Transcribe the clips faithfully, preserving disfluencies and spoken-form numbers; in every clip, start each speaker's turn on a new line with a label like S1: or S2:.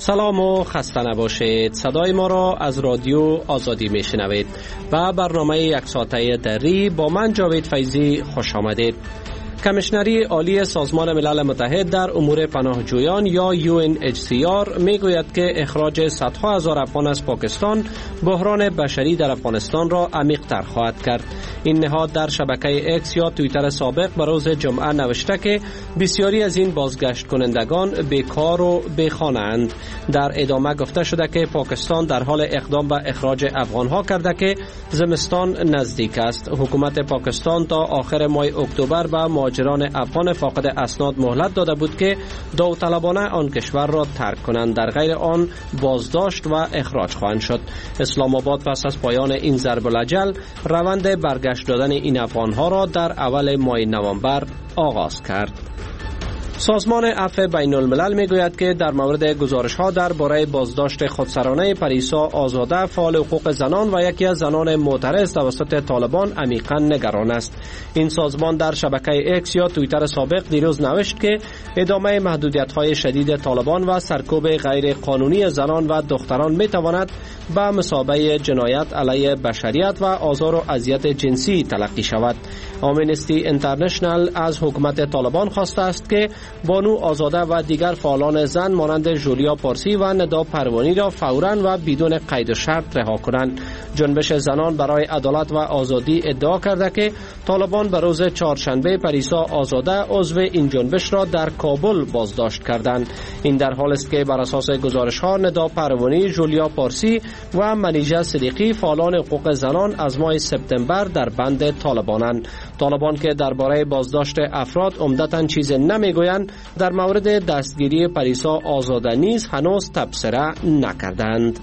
S1: سلام و خسته نباشید. صدای ما را از رادیو آزادی میشنوید و برنامه یک ساعته دری با من جاوید فیضی خوش آمدید. کمیشنری عالی سازمان ملل متحد در امور پناهجویان یا یو ان اچ سی آر میگوید که اخراج صدها هزار افغان از پاکستان بحران بشری در افغانستان را عمیق‌تر خواهد کرد. این نهاد در شبکه اکس یا توییتر سابق به روز جمعه نوشته که بسیاری از این بازگشت کنندگان بیکار و بیخانه اند. در ادامه گفته شده که پاکستان در حال اقدام به اخراج افغانها کرده که زمستان نزدیک است. حکومت پاکستان تا آخر ماه اکتبر به مهاجران افغان فاقد اسناد مهلت داده بود که داوطلبانه آن کشور را ترک کنند، در غیر آن بازداشت و اخراج خواهند شد. اسلام آباد پس از پایان این ضرب الاجل روند برگشت دادن این افغانها را در اول ماه نوامبر آغاز کرد. سازمان عفو بین الملل میگوید که در مورد گزارش ها درباره بازداشت خودسرانه پریسا آزاده فعال حقوق زنان و یکی از زنان معترض توسط طالبان عمیقا نگران است. این سازمان در شبکه اکس یا توییتر سابق دیروز نوشت که ادامه محدودیت های شدید طالبان و سرکوب غیر قانونی زنان و دختران می تواند به مثابه جنایت علیه بشریت و آزار و اذیت جنسی تلقی شود. آمنستی اینترنشنل از حکومت طالبان خواسته است که بانو آزاده و دیگر فعالان زن مانند جولیا پارسی و ندا پروانی را فوراً و بدون قید و شرط رها کنند. جنبش زنان برای عدالت و آزادی ادعا کرده که طالبان به روز چهارشنبه پریسا آزاده عضو این جنبش را در کابل بازداشت کردند. این در حالی است که بر اساس گزارش‌ها ندا پروانی، جولیا پارسی و منیژه صدیقی فعالان حقوق زنان از ماه سپتامبر در بند طالبانند. طالبان که درباره بازداشت افراد عمدتاً چیز نمیگویند، در مورد دستگیری پریسا آزاده نیز هنوز تبصره نکردند.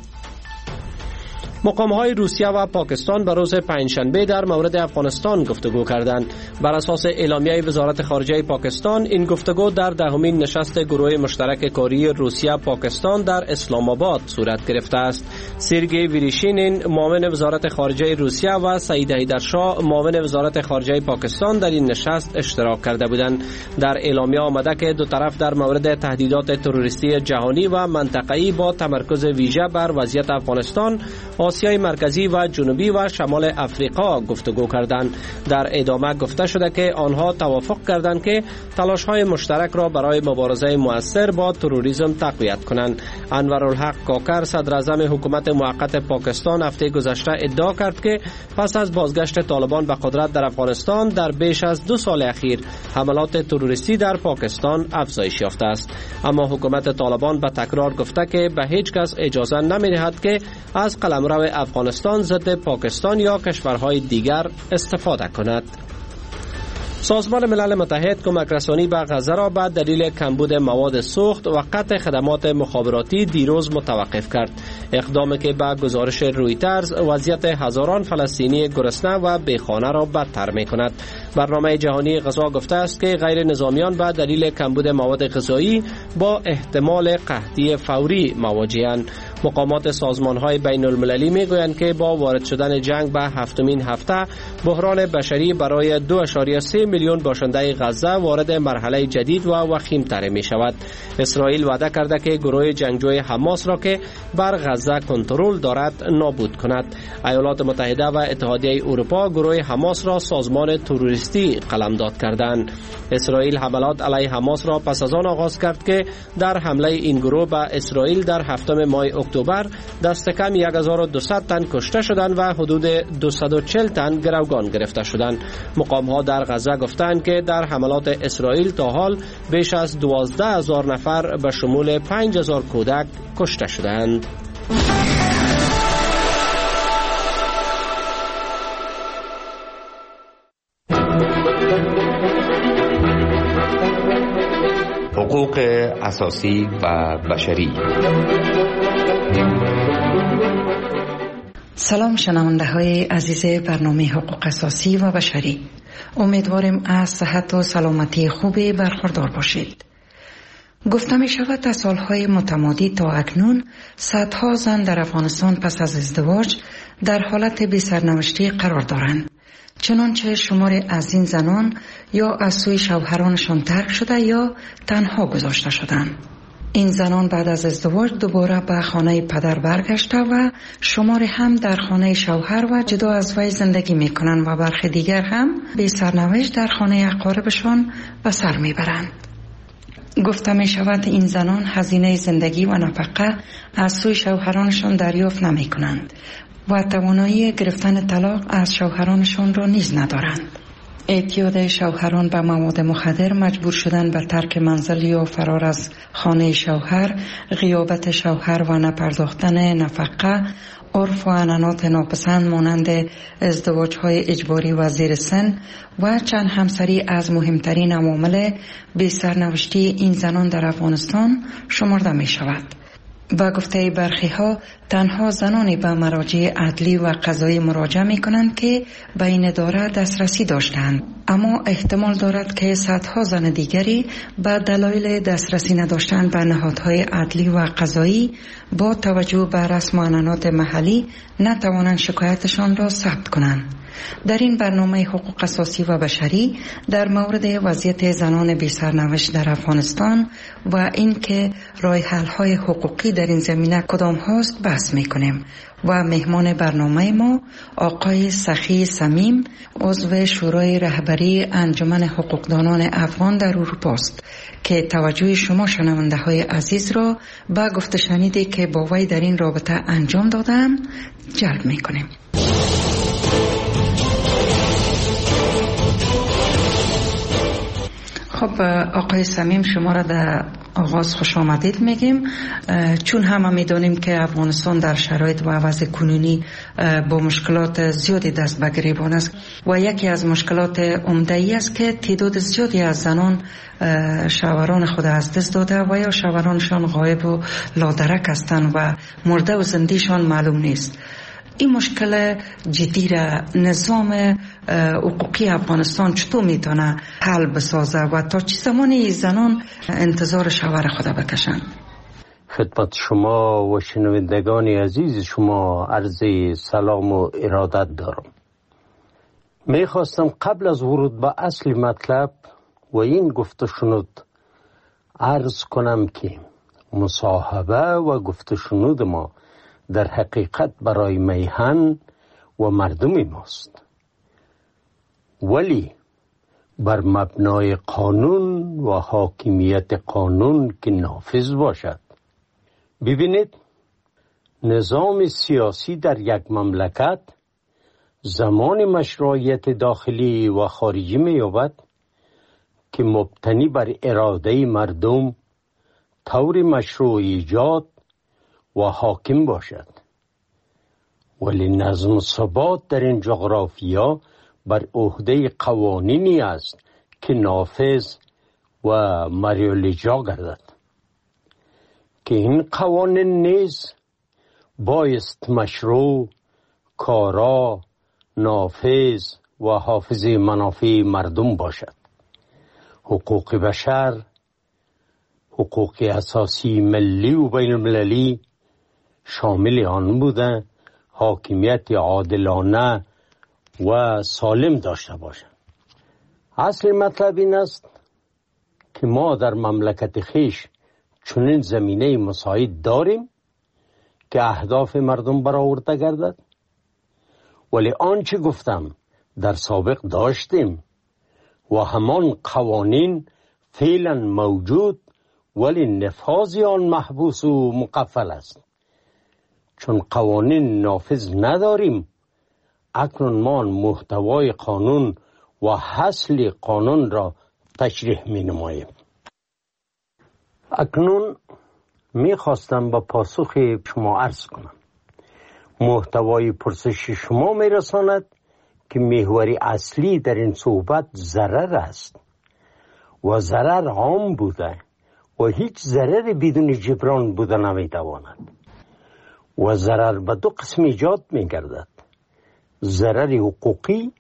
S1: مقام‌های روسیه و پاکستان به روز پنجشنبه در مورد افغانستان گفتگو کردند. بر اساس اعلامیه وزارت خارجه پاکستان، این گفتگو در دهمین نشست گروه مشترک کاری روسیه پاکستان در اسلام آباد صورت گرفته است. سرگئی ویریشینین معاون وزارت خارجه روسیه و سعید حیدرشاه معاون وزارت خارجه پاکستان در این نشست اشتراک کرده بودند. در اعلامیه آمده که دو طرف در مورد تهدیدات تروریستی جهانی و منطقه‌ای با تمرکز ویژه بر وضعیت افغانستان، آسیای مرکزی و جنوبی و شمال افریقا گفتگو کردند. در ادامه گفته شده که آنها توافق کردند که تلاش‌های مشترک را برای مبارزه مؤثر با تروریسم تقویت کنند. انورالحق کاکر صدر اعظم حکومت موقت پاکستان هفته گذشته ادعا کرد که پس از بازگشت طالبان به قدرت در افغانستان در بیش از دو سال اخیر حملات تروریستی در پاکستان افزایش یافته است. اما حکومت طالبان به تکرار گفته که به هیچ کس اجازه نمی‌دهد که از قلمرو افغانستان ضد پاکستان یا کشورهای دیگر استفاده کند. سازمان ملل متحد کمک رسانی به غزه را به دلیل کمبود مواد سوخت و قطع خدمات مخابراتی دیروز متوقف کرد. اقدامی که به گزارش رویترز وضعیت هزاران فلسطینی گرسنه و بیخانه را بدتر می کند. برنامه جهانی غذا گفته است که غیر نظامیان به دلیل کمبود مواد غذایی با احتمال قحطی فوری مواجه‌اند. مقامات سازمان‌های بین المللی می‌گویند که با وارد شدن جنگ به هفتمین هفته بحران بشری برای دو ممیز سه میلیون باشنده غزه وارد مرحله جدید و وخیم‌تر می‌شود. اسرائیل وعده کرده که گروه جنگجوی حماس را که بر غزه کنترل دارد نابود کند. ایالات متحده و اتحادیه اروپا گروه حماس را سازمان تروریستی قلمداد کردند. اسرائیل حملات علیه حماس را پس از آن آغاز کرد که در حمله این گروه به اسرائیل در هفتم ماه اکتبر دست کم هزار و دویست تن کشته شدند و حدود دویست و چهل تن گروگان گرفته شدند. مقام‌ها در غزه گفتند که در حملات اسرائیل تا حال بیش از دوازده هزار نفر به شمول پنج هزار کودک کشته شدند.
S2: حقوق اساسی و بشری.
S3: سلام شنونده های عزیز برنامه حقوق اساسی و بشری، امیدوارم از صحت و سلامتی خوبی برخوردار باشید. گفته می شود از سالهای متمادی تا اکنون صدها زن در افغانستان پس از ازدواج در حالت بی سرنوشتی قرار دارند، چنانچه شمار از این زنان یا از سوی شوهرانشان ترک شده یا تنها گذاشته شدند. این زنان بعد از ازدواج دوباره به خانه پدر برگشته و شماری هم در خانه شوهر و جدا از وی زندگی می کنند و برخی دیگر هم به سرنوشت در خانه اقاربشان به سر می برند. گفته می شود این زنان هزینه زندگی و نفقه از سوی شوهرانشان دریافت نمی کنند و توانایی گرفتن طلاق از شوهرانشان را نیز ندارند. اعتیاد شوهران به مواد مخدر، مجبور شدن به ترک منزل یا فرار از خانه شوهر، غیابت شوهر و نپرداختن نفقه، عرف و عنعنات ناپسند مانند ازدواج‌های اجباری و زیر سن و چند همسری از مهمترین عوامل بی سرنوشتی این زنان در افغانستان شمرده می شود. با گفته برخی ها تنها زنانی به مراجع عدلی و قضایی مراجعه می کنند که به این اداره دسترسی داشتند، اما احتمال دارد که صدها زن دیگری به دلایل دسترسی نداشتن به نهادهای عدلی و قضایی با توجه به رسم و عنعنات محلی نتوانند شکایتشان را ثبت کنند. در این برنامه حقوق اساسی و بشری در مورد وضعیت زنان بی سرنوشت در افغانستان و اینکه راه حل های حقوقی در این زمینه کدام هاست بحث میکنیم و مهمان برنامه ما آقای سخی صمیم، عضو شورای رهبری انجمن حقوقدانان افغان در اروپا است که توجه شما شنونده های عزیز را به گفته شنیدی که با وی در این رابطه انجام دادم جلب میکنیم. خب آقای صمیم، شما را در آغاز خوش آمدید میگیم، چون همه میدونیم که افغانستان در شرایط و وضع کنونی با مشکلات زیادی دست به گریبان است و یکی از مشکلات عمده ای است که تعداد زیادی از زنان شوهران خود از دست داده و یا شوهرانشان غایب و لادرک هستند و مرده و زندهشان معلوم نیست. این مشکل جدی را نظام حقوقی افغانستان چطور میتونه حل بسازه و تا چه زمانی زنان انتظار شوهر خود بکشند؟
S4: خدمت شما و شنوندگان عزیز شما عرض سلام و ارادت دارم. میخواستم قبل از ورود به اصل مطلب و این گفته شنود عرض کنم که مصاحبه و گفته شنود ما در حقیقت برای میهن و مردم ماست، ولی بر مبنای قانون و حاکمیت قانون که نافذ باشد. ببینید، نظام سیاسی در یک مملکت زمان مشروعیت داخلی و خارجی می‌یابد که مبتنی بر اراده مردم طور مشروع ایجاد و حاکم باشد، ولی نظم و ثبات در این جغرافیا بر عهده قوانینی است که نافذ و مریالاجرا گردد که این قوانین نیز بایست مشروع، کارا، نافذ و حافظ منافع مردم باشد. حقوق بشر، حقوق اساسی ملی و بین المللی شامل آن بوده حاکمیت عادلانه و سالم داشته باشد. اصل مطلب این است که ما در مملکت خیش چنین زمینه مساعد داریم که اهداف مردم برآورده گردد، ولی آنچه گفتم در سابق داشتیم و همان قوانین فعلا موجود، ولی نفاذ آن محبوس و مقفل است. چون قوانین نافذ نداریم، اکنون ما محتوای قانون و حاصل قانون را تشریح می نماییم. اکنون می خواستم با پاسخ شما عرض کنم. محتوای پرسش شما می رساند که محوری اصلی در این صحبت ضرر است و ضرر عام بوده و هیچ ضرر بدون جبران بوده نمی تواند و ضرر به دو قسم ایجاد می گردد: ضرر حقوقی،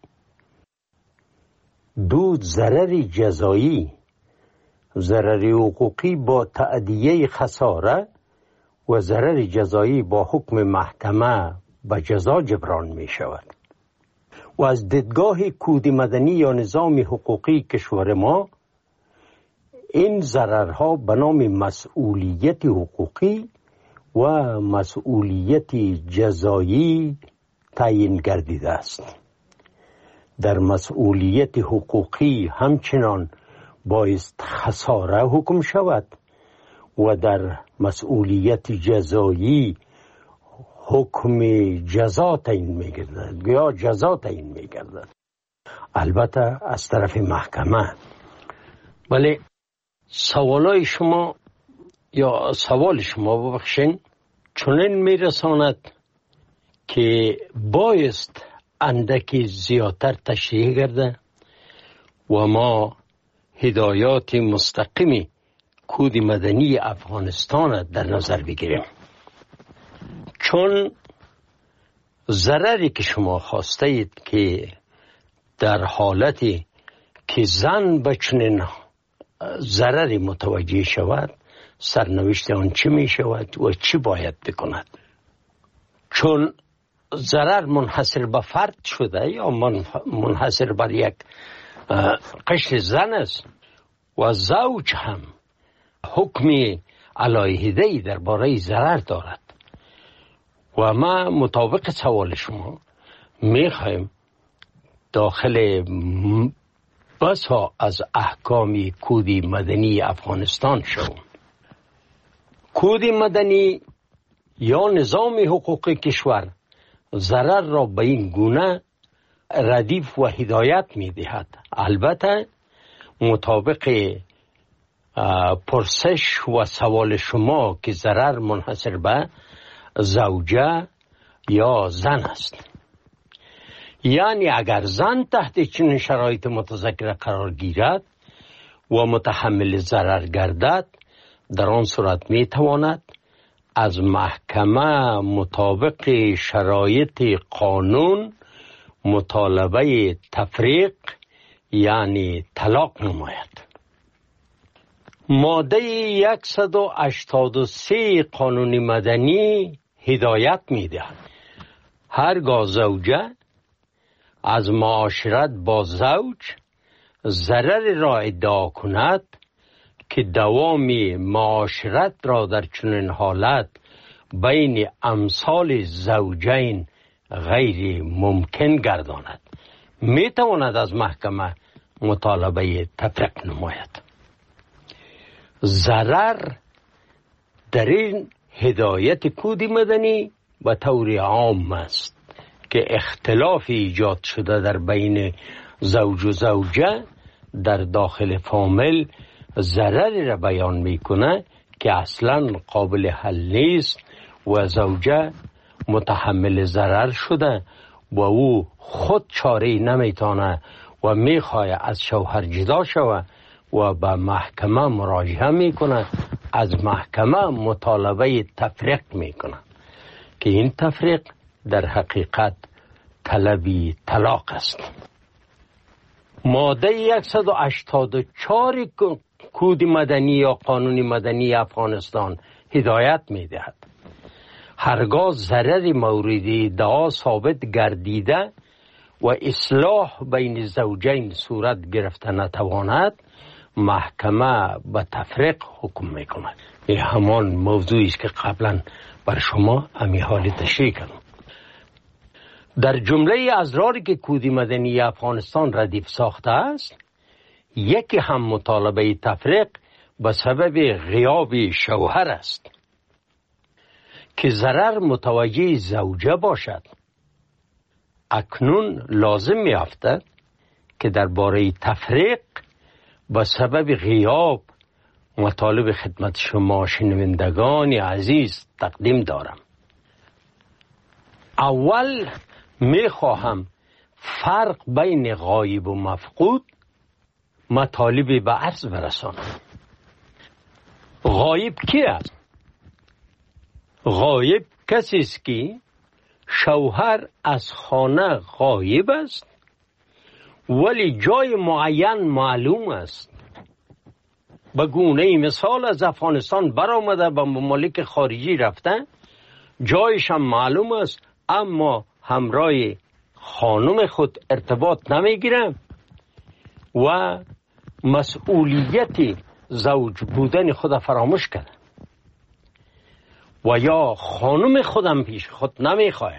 S4: دو ضرر جزایی. ضرر حقوقی با تأدیه خساره و ضرر جزایی با حکم محکمه به جزا جبران می شود. و از دیدگاه کود مدنی یا نظام حقوقی کشور ما، این ضررها به نام مسئولیت حقوقی و مسئولیت جزایی تعیین گردیده است. در مسئولیت حقوقی همچنان بایست خساره حکم شود و در مسئولیت جزایی حکم جزا تعیین می‌گردد یا جزا تعیین می‌گردد، البته از طرف محکمه. ولی سوالای شما یا سوال شما ببخشین چنین میرساند که بایست اندکی زیادتر تشریح گرده و ما هدایات مستقیمی کود مدنی افغانستان در نظر بگیریم، چون ضرری که شما خواسته اید که در حالتی که زن به چنین ضرری متوجه شود، سرنوشت آن چی می شود و چی باید بکند. چون ضرر منحصر به فرد شده یا منحصر بر یک قشر زن است و زوج هم حکم علیحده‌ای درباره ضرر دارد و ما مطابق سوال شما میخوایم داخل بسا از احکام کود مدنی افغانستان شوم. کود مدنی یا نظام حقوقی کشور ضرر را به این گونه ردیف و هدایت می دهد، البته مطابق پرسش و سوال شما که ضرر منحصر به زوجه یا زن است. یعنی اگر زن تحت چنین شرایط متذکره قرار گیرد و متحمل ضرر گردد، در آن صورت می تواند از محکمه مطابق شرایط قانون مطالبه تفریق یعنی طلاق نماید. ماده صد و هشتاد و سه قانون مدنی هدایت می دهد هرگاه زوجه از معاشرت با زوج ضرر را ادعا کند که دوام معاشرت را در چنین حالت بین امثال زوجین غیر ممکن گرداند، می تواند از محکمه مطالبه تفریق نماید. ضرر در این هدایت کود مدنی به طور عام است که اختلاف ایجاد شده در بین زوج و زوجه در داخل فامیل ضرری را بیان میکنه که اصلا قابل حل نیست و زوجه متحمل ضرر شده و او خود چاره نمیتونه و میخواه از شوهر جدا شوه و به محکمه مراجعه میکنه، از محکمه مطالبه تفریق میکنه که این تفریق در حقیقت طلبی طلاق است. ماده صد و هشتاد و چهار کود مدنی یا قانون مدنی افغانستان هدایت میدهد هرگاه ضرر مورد ادعا ثابت گردیده و اصلاح بین زوجین صورت گرفته نتواند، محکمه به تفریق حکم میکند. این همان موضوعی است که قبلا بر شما امی حالی تشریح کردم. در جمله اضراری که کود مدنی افغانستان ردیف ساخته است، یکی هم مطالبه تفریق به سبب غیاب شوهر است که ضرر متوجه زوجه باشد. اکنون لازم می افتد که درباره تفریق به سبب غیاب مطالب خدمت شما شنوندگان عزیز تقدیم دارم. اول می خواهم فرق بین غایب و مفقود مطالبی به عرض برسانم. غایب کی است؟ غایب کسی است که شوهر از خانه غایب است ولی جای معین معلوم است. به گونه مثال از افغانستان برآمده به ممالک خارجی رفته، جایش هم معلوم است اما همراه خانم خود ارتباط نمیگیره و مسئولیت زوج بودن خود فراموش کرده و یا خانم خودم پیش خود نمیخواه،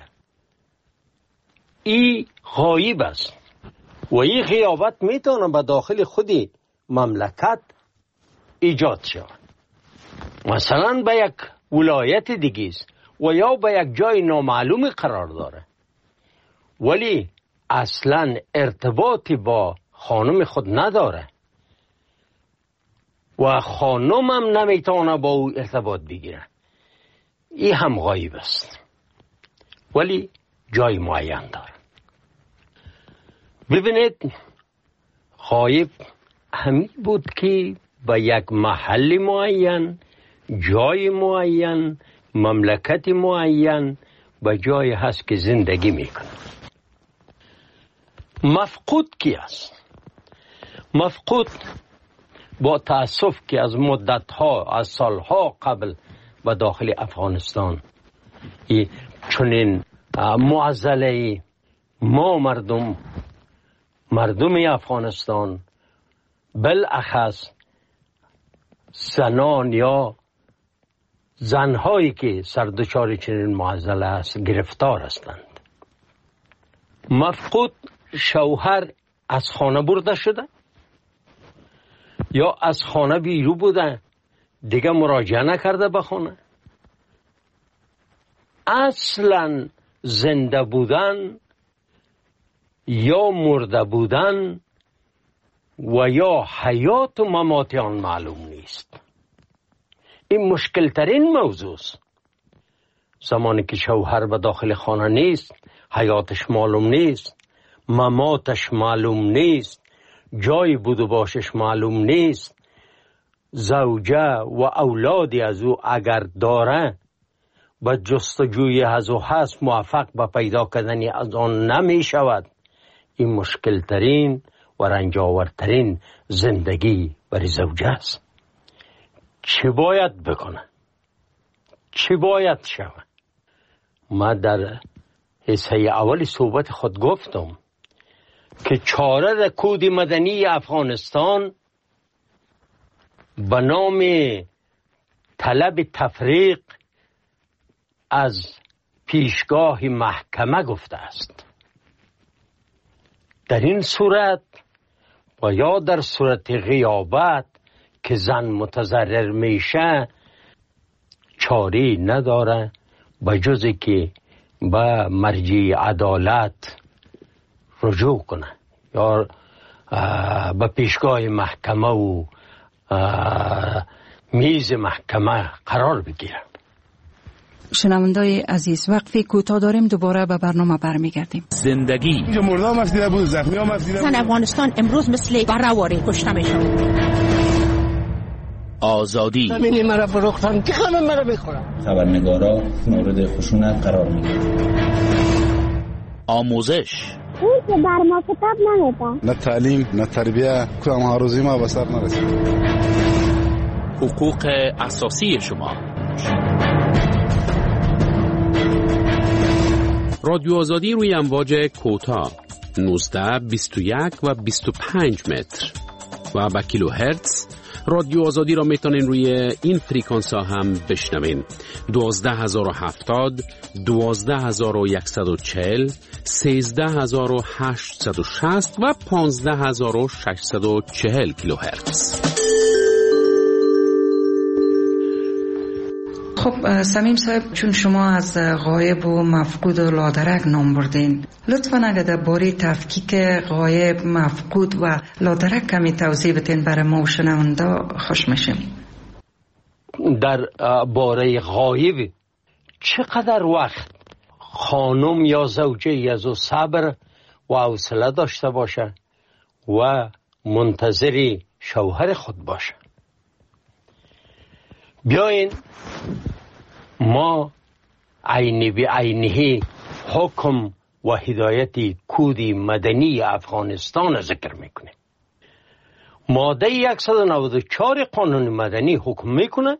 S4: ای غایب است و این غیابت میتونه به داخل خودی مملکت ایجاد شود. مثلا به یک ولایت دیگه است و یا به یک جای نامعلوم قرار داره، ولی اصلا ارتباطی با خانم خود نداره و خانم هم نمیتونه با او ارتباط بگیره، این هم غایب است ولی جای معین داره. ببینید غایب همین بود که به یک محل معین، جای معین، مملکت معین به جای هست که زندگی میکنه. مفقود کی است؟ مفقود با تأسف که از مدتها، از سالها قبل به داخل افغانستان چنین معضله ما مردم مردم افغانستان بالاخص زنان یا زنهایی که سردچار چنین معضله است گرفتار هستند. مفقود شوهر از خانه برده شده یا از خانه بیرون بوده دیگه مراجعه نکرده به خانه، اصلا زنده بودن یا مرده بودن و یا حیات و ممات آن معلوم نیست. این مشکل ترین موضوع است. زمانی که شوهر به داخل خانه نیست، حیاتش معلوم نیست، مماتش معلوم نیست، جای بود و باشش معلوم نیست، زوجه و اولادی از او اگر داره به جستجوی از او هست موفق به پیدا کردن از آن نمی شود. این مشکل ترین و رنجاورترین زندگی برای زوجه است. چه باید بکنه؟ چه باید شود؟ ما در حصه اول صحبت خود گفتم که چاره در کود مدنی افغانستان به نام طلب تفریق از پیشگاه محکمه گفته است. در این صورت و یا در صورت غیابت که زن متضرر میشه چاری نداره به جزی که به مرجع عدالت رجوع کنه یا به پیشگاه محکمه و میز محکمه قرار بگیره.
S3: شنوندای عزیز وقفی کوتاه داریم، دوباره به برنامه برمیگردیم.
S5: زندگی
S6: مردم از دیده بود، زخمی هم از دیده بود.
S7: زن افغانستان امروز مثل برهواری کشته میشن.
S5: آزادی
S6: زمینی مرا فروختن که همه مرا بخورن.
S8: خبرنگارا مورد خشونت قرار میگیرن.
S5: آموزش
S9: اون که بر ما کتاب نمیدن،
S6: نه تعلیم نه تربیه، کام هاروزی ما به سر نرسید.
S5: حقوق اساسی شما.
S10: رادیو آزادی روی امواج کوتاه نوزده، بیست و یک و بیست و پنج متر و با کیلو هرتز. رادیو آزادی را میتونین روی این فریکانس ها هم بشنوین: دوازده هزار و هفتاد، دوازده هزار و صد و چهل، سیزده هزار و هشتصد و شصت و پانزده هزار و ششصد و چهل کیلو هرتز.
S3: خب سمیم صاحب، چون شما از غایب و مفقود و لادرک نام بردین، لطفاً اگر در باره تفکیک غایب، مفقود و لادرک کمی توضیح بدین برای ما و شنونده خوش میشیم.
S4: در باره غایب چقدر وقت خانم یا زوجه از او صبر و حوصله داشته باشه و منتظر شوهر خود باشه؟ بیاین ما عینی به عینی حکم و هدایت کود مدنی افغانستان ذکر میکنه. ماده صد و نود و چهار قانون مدنی حکم میکنه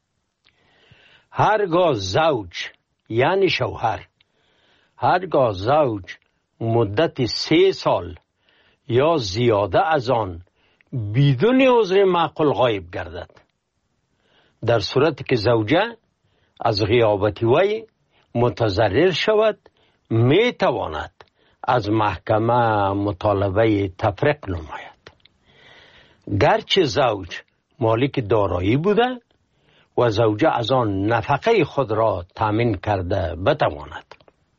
S4: هرگاه زوج یعنی شوهر، هرگاه زوج مدت سه سال یا زیاده از آن بدون عذر معقول غایب گردد. در صورتی که زوجه از غیابت وی متضرر شود می تواند از محکمه مطالبه تفریق نماید. گرچه زوج مالک دارایی بوده و زوجه از آن نفقه خود را تامین کرده بتواند.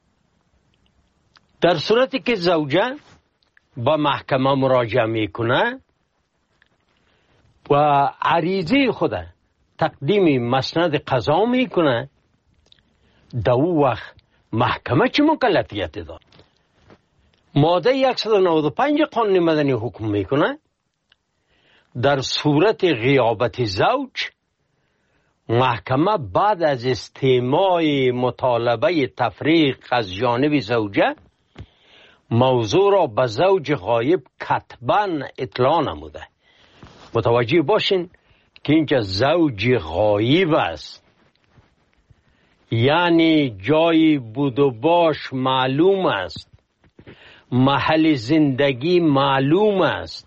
S4: در صورتی که زوجه با محکمه مراجعه میکنه و عریضه خود تقدیم مسند قضا میکنه، در او وقت محکمه چه مکلفیت دارد؟ ماده صد و نود و پنج قانون مدنی حکم میکنه در صورت غیابت زوج محکمه بعد از استماع مطالبه تفریق از جانب زوجه موضوع را به زوج غایب کتباً اطلاع نموده. متوجه باشین که اینجا زوج غایب است، یعنی جای بود و باش معلوم است، محل زندگی معلوم است.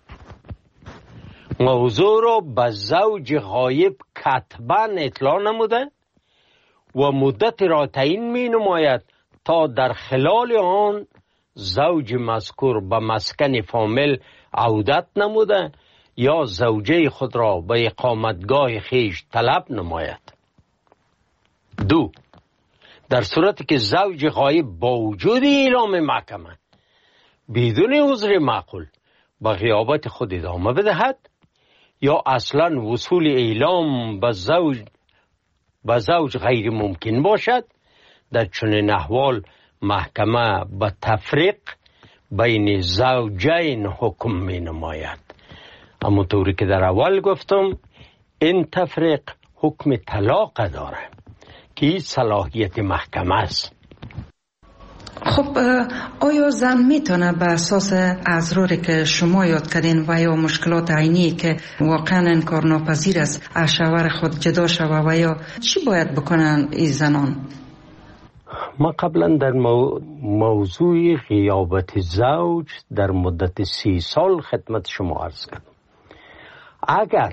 S4: موضوع را به زوج غایب کتباً اطلاع نموده و مدت را تعیین می نماید تا در خلال آن زوج مذکور به مسکن فامیل عودت نموده یا زوجه خود را به اقامتگاه خیش طلب نماید. دو، در صورتی که زوج غایب با وجود اعلام محکمه بدون عذر معقول به غیابت خود ادامه بدهد یا اصلا وصول اعلام به زوج به زوج غیر ممکن باشد، در چنین احوال محکمه به تفریق بین زوجین حکم می نماید. اما طوری که در اول گفتم این تفریق حکم طلاق داره که این صلاحیت محکمه است.
S3: خب آیا زن میتونه به اساس اضراری که شما یاد کردین و یا مشکلات عینی که واقعا انکارناپذیر است از شوهر خود جدا شوه و یا چی باید بکنن این زنان؟
S4: ما قبلا در مو... موضوع غیابت زوج در مدت سی سال خدمت شما عرض کردم. اگر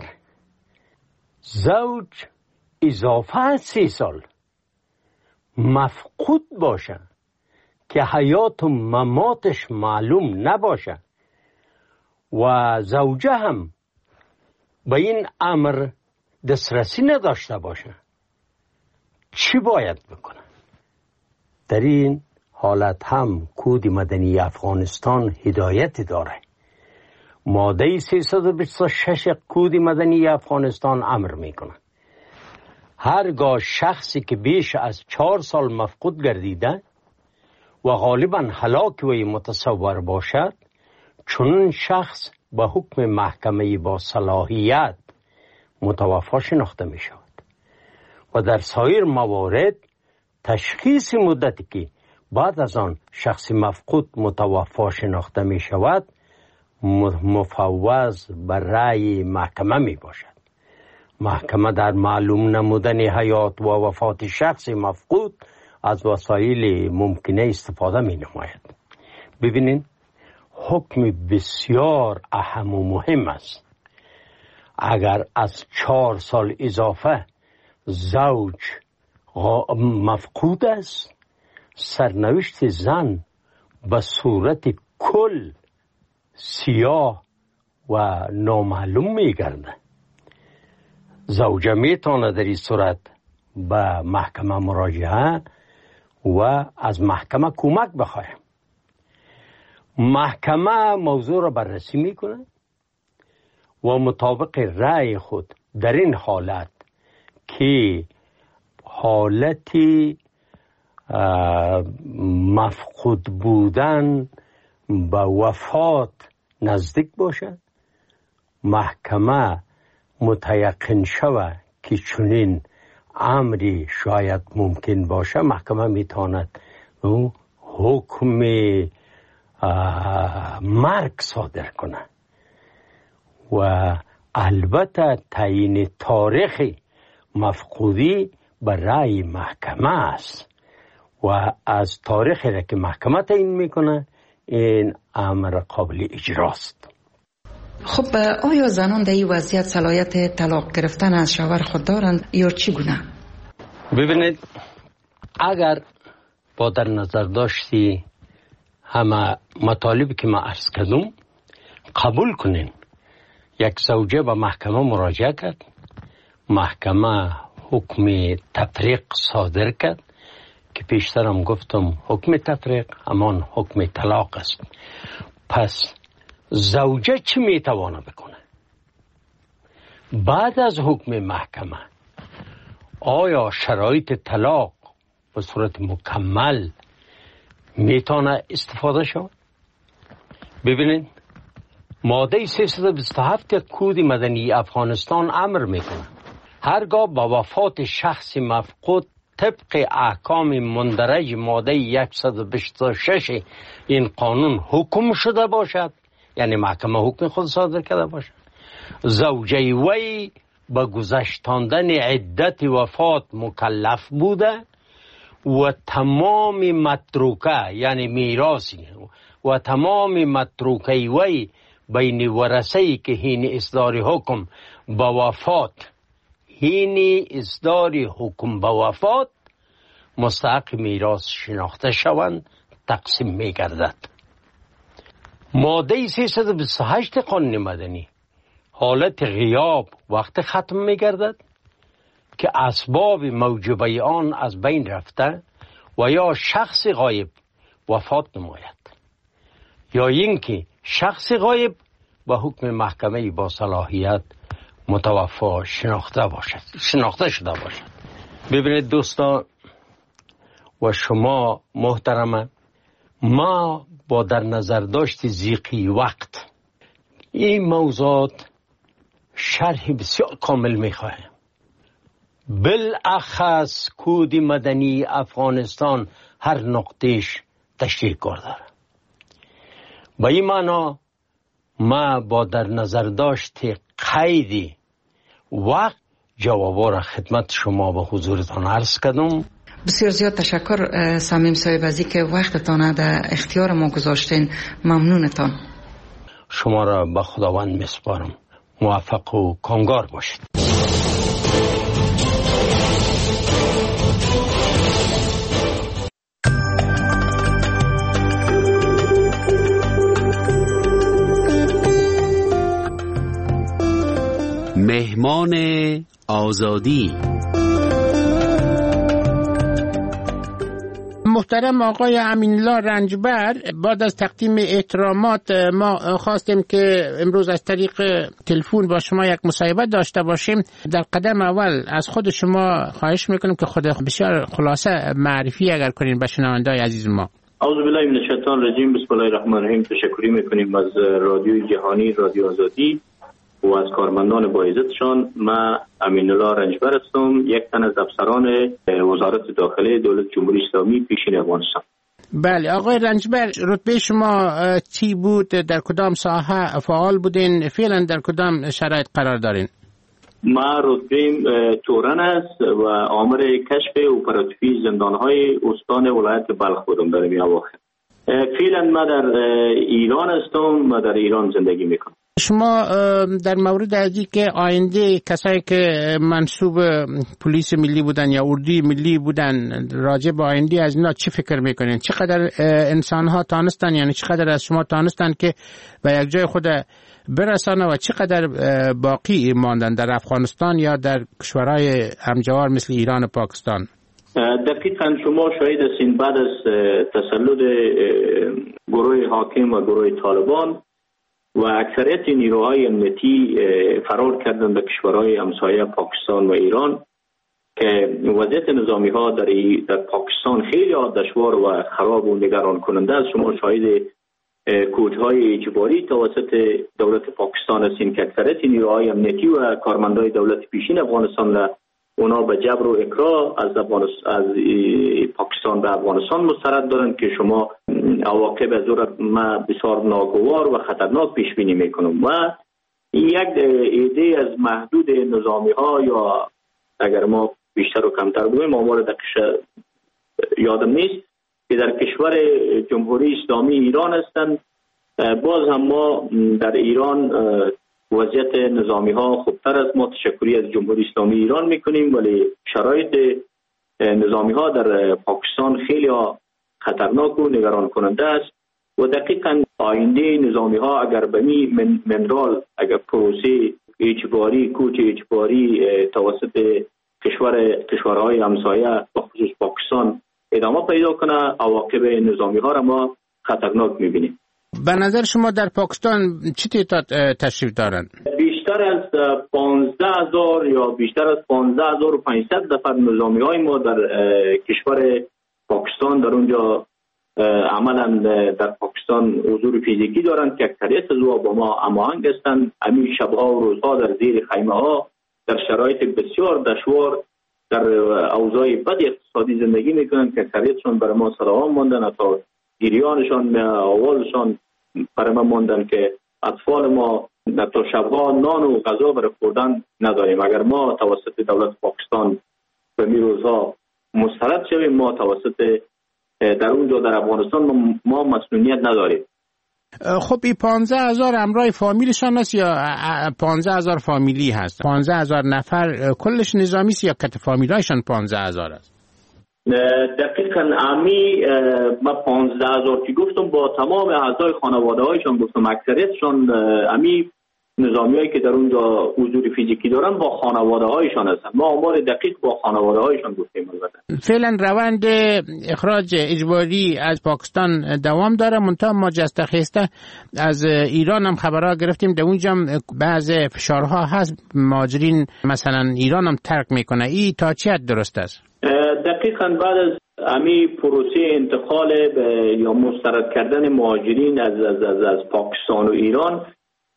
S4: زوج اضافه از سی سال مفقود باشه که حیات و مماتش معلوم نباشه و زوجه هم به این امر دسترسی نداشته باشه، چی باید بکنه؟ در این حالت هم کود مدنی افغانستان هدایت داره. ماده سیصد و بیست و شش کود مدنی افغانستان امر میکنه هرگاه شخصی که بیش از چهار سال مفقود گردیده و غالبا هلاک وی متصور باشد، چون شخص به حکم محکمه با صلاحیت متوفا شناخته می شود و در سایر موارد تشخیص مدتی که بعد از آن شخص مفقود متوفا شناخته می شود مفوض بر رأی محکمه می باشد. محکمه در معلوم نمودن حیات و وفات شخص مفقود از وسایل ممکنه استفاده می نماید. ببینید حکم بسیار اهم و مهم است. اگر از چهار سال اضافه زوج مفقود است، سرنوشت زن به صورت کل سیاه و نامعلوم می گرده. زوجه می تانه در این صورت به محکمه مراجعه و از محکمه کمک بخواه. محکمه موضوع را بررسی میکنه و مطابق رأی خود در این حالت که حالتی مفقود بودن به وفات نزدیک باشد، محکمه متیقن شود که چنین امری شاید ممکن باشه، محکمه میتواند حکم مرگ صادر کنه و البته تعیین تاریخ مفقودی به رأی محکمه است و از تاریخی را که محکمه تعیین میکنه این امر قابل اجراست.
S3: خب آیا زنان در این وضعیت صلاحیت طلاق گرفتن از شوهر خود دارند یا چگونه؟
S4: ببینید، اگر با در نظر داشتی همه مطالبی که ما عرض کردم قبول کنین، یک زوجه به محکمه مراجعه کرد، محکمه حکم تفریق صادر کرد که پیشترم گفتم حکم تفریق همان حکم طلاق است. پس زوجه چی میتوانه بکنه؟ بعد از حکم محکمه آیا شرایط طلاق به صورت مکمل میتونه استفاده شود؟ ببینید، ماده سیصد و بیست و هفت کود مدنی افغانستان امر میکنه هرگاه با وفات شخص مفقود طبق احکام مندرج ماده صد و بیست و شش این قانون حکم شده باشد، یعنی محکمه حکم خود صادر کرده باشد، زوجه وی به گذشتاندن عدت وفات مکلف بوده و تمام متروکه یعنی میراثی و تمام متروکه وی بین ورثه‌ای که هین اصدار حکم به وفات هین اصدار حکم به وفات مستحق میراث شناخته شوند تقسیم می گردد. ماده سیصد و بیست و هشت قانون مدنی حالت غیاب وقت ختم می گردد که اسباب موجبه آن از بین رفته و یا شخص غایب وفات نماید یا اینکه شخص غایب با حکم محکمه با صلاحیت متوفا شناخته باشد شناخته شده باشد. ببینید دوستان و شما محترمه، ما با در نظر داشت ضیقی وقت این موضوعات شرح بسیار کامل میخواهیم. بالاخص کود مدنی افغانستان هر نقطهش تشریح کرده. با این معنا ما با در نظر داشت قیدی وقت جوابا را خدمت شما به حضورتان عرض کردم.
S3: بسیار زیاد تشکر صمیم صاحب از اینکه وقتتان در اختیار ما گذاشتین. ممنونتان.
S4: شما را به خداوند میسپارم. موفق و کامگار باشید.
S10: مهمان آزادی.
S11: محترم آقای امین‌الله رنجبر، بعد از تقدیم احترامات ما خواستیم که امروز از طریق تلفن با شما یک مصاحبه داشته باشیم. در قدم اول از خود شما خواهش میکنیم که خود بسیار خلاصه معرفی اگر کنین به شنونده‌های عزیز ما.
S12: اعوذ بالله من الشیطان الرجیم. بسم الله الرحمن الرحیم. تشکری میکنیم از رادیوی جهانی رادیو آزادی و از کارمندان با عزتشان. من امین‌الله رنجبر هستم، یک تن از افسران وزارت داخله دولت جمهوری اسلامی پیشین افغانستان.
S11: بله آقای رنجبر، رتبه شما چی بود؟ در کدام ساحه فعال بودین؟ فعلا در کدام شرایط قرار دارین؟
S12: ما رتبه‌ام تورن است و آمر کشف اپراتیوی زندان‌های استان ولایت بلخ بودم در این اواخر. فعلا ما در ایران هستم و در ایران زندگی میکنم.
S11: شما در مورد ازی که آینده کسایی که منصوب پلیس ملی بودن یا اردوی ملی بودن راجع به آینده از اینا چی فکر میکنین؟ چقدر انسان ها تانستن، یعنی چقدر از شما تانستن که به یک جای خود برسانه و چقدر باقی ماندن در افغانستان یا در کشورهای همجوار مثل ایران و پاکستان؟
S12: دقیقاً شما شاهد هستین بعد از تسلط گروه حاکم و گروه طالبان و اکثریت نیروهای امنیتی فرار کردن به کشورهای همسایه پاکستان و ایران که وضعیت نظامی ها در, در پاکستان خیلی دشوار و خراب و نگران کننده است. شما شاهد کوچهای اجباری توسط دولت پاکستان هستین که اکثریت نیروهای امنیتی و کارمندای دولت پیشین افغانستان اونا به جبر و اکراه از از پاکستان به افغانستان مسترد دارن که شما عواقب از اون ما بسیار ناگوار و خطرناک پیش بینی میکنم. و یک ایده از محدود نظامی ها یا اگر ما بیشتر و کمتر بگویم آمار دقیق یادم نیست که در کشور جمهوری اسلامی ایران هستند باز هم ما در ایران وضعیت نظامی ها خوبتر است. ما تشکری از جمهوری اسلامی ایران میکنیم، ولی شرایط نظامی ها در پاکستان خیلی خطرناک و نگران کننده است و دقیقاً آینده نظامی ها اگر به می من منرال اگر پروسه اجباری کوچ اجباری توسط کشور کشورهای همسایه و خصوص پاکستان ادامه پیدا کنه، عواقب نظامی ها را ما خطرناک میبینیم.
S11: به نظر شما در پاکستان چه تعداد تشریف دارند؟
S12: بیشتر از پانزده هزار یا بیشتر از پانزده هزار و پانصد نفر نظامی های ما در کشور پاکستان در اونجا عملا در پاکستان حضور فیزیکی دارند که اکثریت از او با ما هماهنگ هستند. همین شبها و روزها در زیر خیمه ها در شرایط بسیار دشوار در اوضاع بد اقتصادی زندگی میکنند که اکثریتشون برای ما صداها ماندن، تا گریانشان آوازشان برای ما ماندن که اطفال ما تا شبها نان و غذا برای خوردن نداریم. اگر ما توسط دولت پاکستان به می روزها مسترد شویم، ما توسط در اونجا در افغانستان ما مسئولیت نداریم.
S11: خب این پانزده هزار همراه فامیلشان است یا پانزده هزار فامیلی هست؟ پانزده هزار نفر کلش نظامی است یا کت فامیلایشان پانزده هزار است؟
S12: دقیقاً امی ما پانزده هزار که گفتم با تمام اعضای خانواده هایشان گفتم، اکثریتشان امی نظامی هایی که در اونجا حضور فیزیکی دارن با خانواده هایشان هستن. ما آمار دقیق با خانواده هایشان گفتیم. البته
S11: فعلا روند اخراج اجباری از پاکستان دوام داره، منتها ما جسته خسته از ایران هم خبرها گرفتیم، در اونجا بعض فشارها هست، مهاجرین مثلا ایران هم ترک میکنه. این تا چه حد درست است؟
S12: دقیقاً بعد از امی پروسه انتقال یا مسترد کردن مهاجرین از از از, از پاکستان و ایران،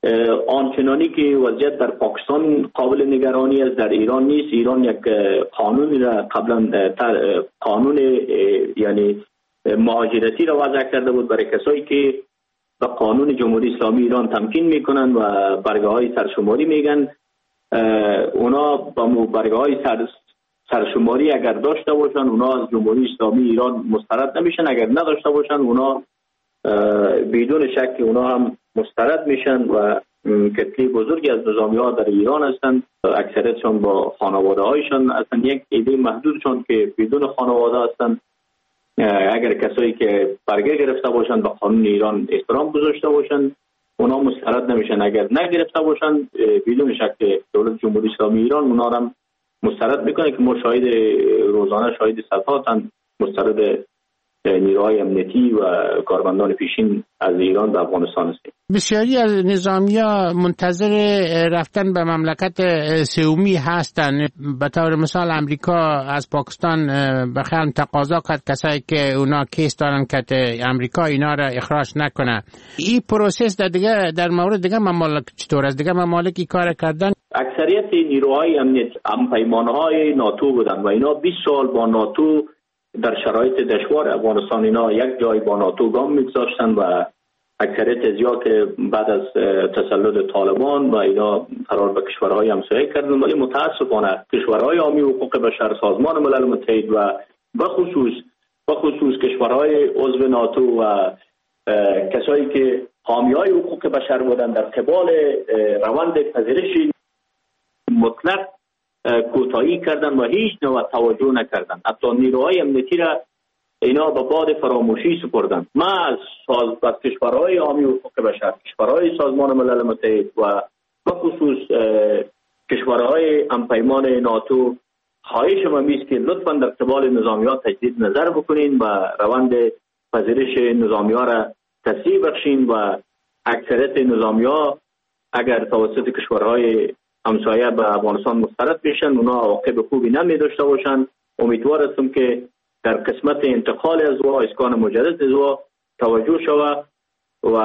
S12: آنچنانی که وضعیت در پاکستان قابل نگرانی است در ایران نیست. ایران یک قانونی را قبلا قانون یعنی مهاجرتی را وضع کرده بود برای کسایی که به قانون جمهوری اسلامی ایران تمکین میکنن و برگه های سرشماری میگن. اونا با برگه های سر سرشماری اگر داشته باشن اونا از جمهوری اسلامی ایران مسترد نمیشن، اگر نداشته باشن اونا بدون شک اونا هم مسترد میشن و کتلی بزرگی از نظامی ها در ایران هستند. اکثریتشون با خانواده هایشان هستند. یک عده محدودشون که بدون خانواده هستند، اگر کسایی که برگه گرفته باشن به قانون ایران احترام گذاشته باشن اونا مسترد نمیشن. اگر نگرفته باشن بدون شک دولت جمهوری اسلامی ایران اونا هم مسترد میکنه که ما شاهد روزانه شاهد صفاتن مسترد نیروهای امنیتی و کارمندان پیشین از ایران به افغانستان هستیم.
S11: بسیاری از نظامیا منتظر رفتن به مملکت سومی هستند. به طور مثال امریکا از پاکستان بخیرم تقاضا کرد کسایی که اونا کیس دارن که امریکا اینا را اخراج نکنه. این پروسس در دیگه در مورد دیگه ممالک چطور است؟ دیگه ممالکی کار کردن؟
S12: اکثریت نیروهای امنیت هم پیمانهای ناتو بودن و اینا بیست سال با ناتو در شرایط دشوار افغانستان اینا یک جای با ناتو گام میگذاشتن و اکثریت زیاد که بعد از تسلط طالبان و اینا قرار به کشورهای همسایه کردن، ولی متاسفانه کشورهای حامی حقوق بشر، سازمان ملل متحد و بخصوص بخصوص کشورهای عضو ناتو و کسایی که حامیای حقوق بشر بودن در قبال روند پذیرش مطلق کوتاهی کردن و هیچ نوع توجه نکردن. حتی نیروهای امنیتی را اینا به باد فراموشی سپردن. ما از ساز از کشورهای حامی حقوق بشر، کشورهای سازمان ملل متحد و بخصوص کشورهای همپیمان ناتو خواهش ما میست که لطفاً در قبال نظامیات تجدید نظر بکنین و روند پذیرش نظامی‌ها را تسریع بخشین و اکثریت نظامی‌ها اگر توسط کشورهای همسایه به افغانستان مسترد بشن اونا عواقب خوبی نمی داشته باشن. امیدوار هستم که در قسمت انتقال از و اسکان مجدد از و توجه شود و